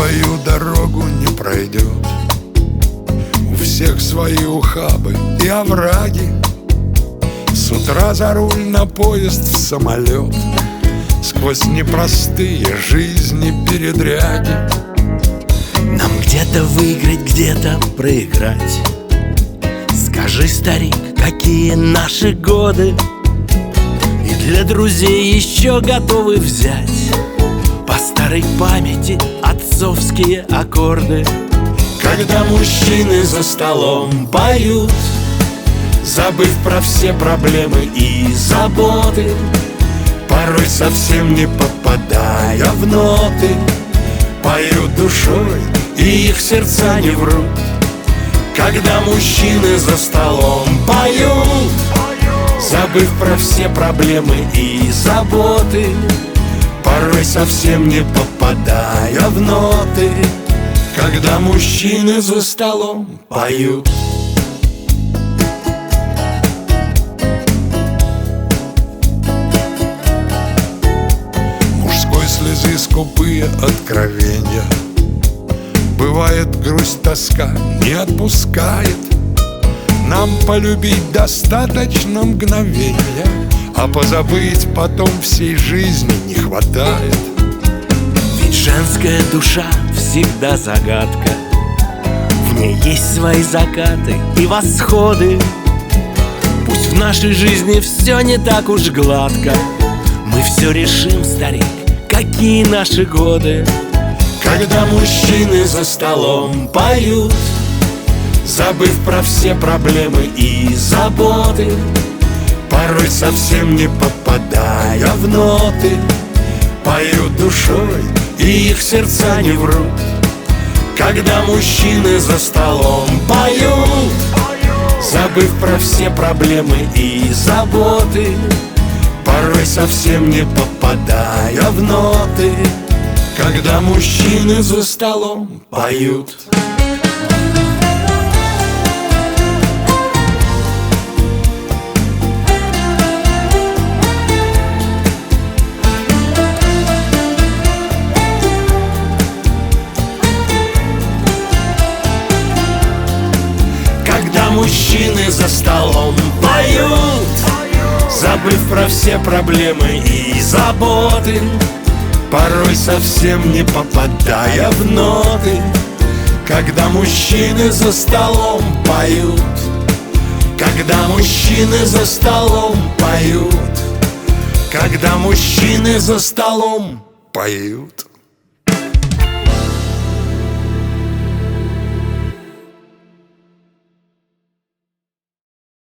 твою дорогу не пройдет. У всех свои ухабы и овраги. С утра за руль, на поезд, в самолет, сквозь непростые жизни передряги. Нам где-то выиграть, где-то проиграть. Скажи, старик, какие наши годы? И для друзей еще готовы взять по старой памяти отцовские аккорды. Когда мужчины за столом поют, забыв про все проблемы и заботы, порой совсем не попадая в ноты, поют душой, и их сердца не врут. Когда мужчины за столом поют, забыв про все проблемы и заботы, порой совсем не попадая в ноты. Когда мужчины за столом поют. Мужской слезы скупые откровения. Бывает, грусть, тоска не отпускает. Нам полюбить достаточно мгновения, а позабыть потом всей жизни не хватает. Ведь женская душа всегда загадка. В ней есть свои закаты и восходы. Пусть в нашей жизни все не так уж гладко, мы все решим, старик, какие наши годы. Когда мужчины за столом поют, забыв про все проблемы и заботы, порой совсем не попадая в ноты, поют душой, и их сердца не врут. Когда мужчины за столом поют, забыв про все проблемы и заботы, порой совсем не попадая в ноты. Когда мужчины за столом поют. Когда мужчины за столом поют, забыв про все проблемы и заботы, порой совсем не попадая в ноты. Когда мужчины за столом поют. Когда мужчины за столом поют. Когда мужчины за столом Поют.